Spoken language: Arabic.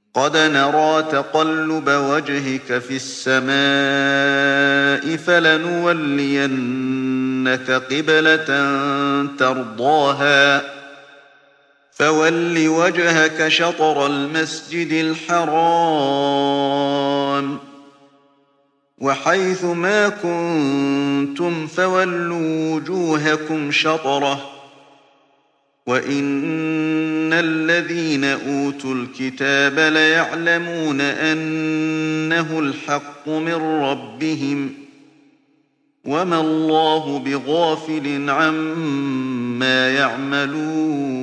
قَدْ نَرَىٰ تَقَلُّبَ وَجْهِكَ فِي السَّمَاءِ فَلَنُوَلِّيَنَّكَ قِبْلَةً تَرْضَاهَا ۚ فَوَلِّ وَجْهَكَ شَطْرَ الْمَسْجِدِ الْحَرَامِ ۚ وَحَيْثُ مَا كُنتُمْ فَوَلُّوا وُجُوهَكُمْ شَطْرَهُ ۗ وَإِنَّ الَّذِينَ أُوتُوا الْكِتَابَ لَيَعْلَمُونَ أَنَّهُ الْحَقُّ مِن رَّبِّهِمْ ۗ وَمَا اللَّهُ بِغَافِلٍ عَمَّا يَعْمَلُونَ